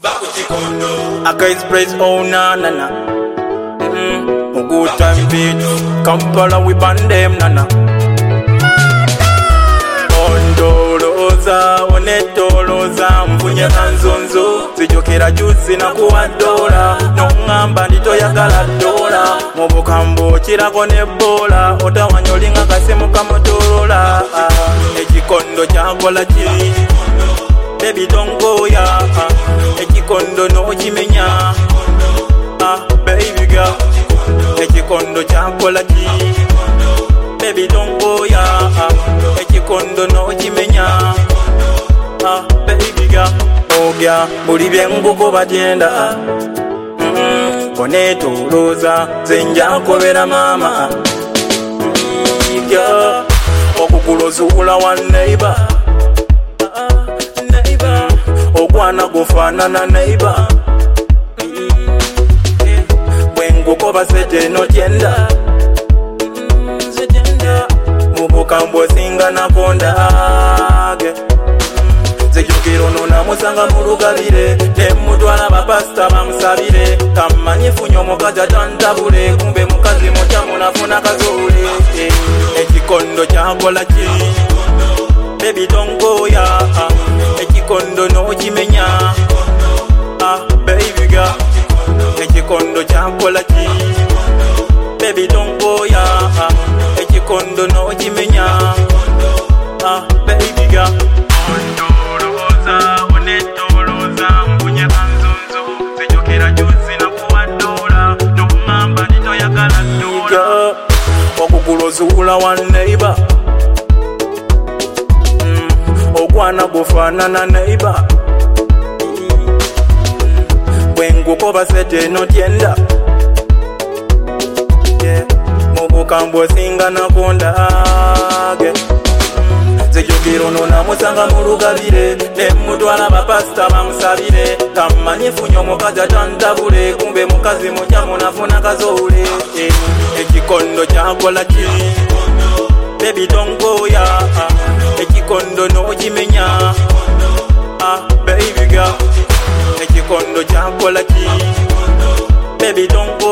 I guys praise oh na na na. Good time beat Kampala we ban them nana. Ondoloza onetoloza mfunye kanzonzo zijokera juzi na kuwa dola nongamba nditoyagala dola mubukambo kirako ne bola otawanyolinga kasemu kamotolola ekikondo kyakola ki baby don't go ya ekikondo no kimenya baby girl ekikondo kyakola ki baby don't go ya ekikondo no kimenya baby girl ogya buli byenguko batyenda konetoloza zenja kobera mama girl okukulozula wa neighbor okwana kufanana neighbor bwenguko basete no tyenda mubukambo singa nakondage zekirokero nona musanga mulugabire temutwala bapasita bamusabire kamanyifunyo mukazi tantabule kumbe mukazi mutya munafuna kazule ekikondo kyakola ki baby don't go ya ekikondo no kimenya baby girl ekikondo kyakola ki baby don't go ya ekikondo no kimenya baby girl ondoloza onetoloza mpunye kanzonzo zijokera juzi na kuwa dola nongamba nditoyagala dola okukulozula wa neighbor okwana kufanana neighbor bwenguko basete no tyenda mubukambo singa nakondage zekirokero nona musanga mulugabire nemutwala bapasita bamusabire kamanyifunyo mukazi tantabule kumbe mukazi mutya munafuna kazole ekikondo kyakola ki baby don't go ya ekikondo no kimenya baby girl ekikondo kyakola ki baby don't go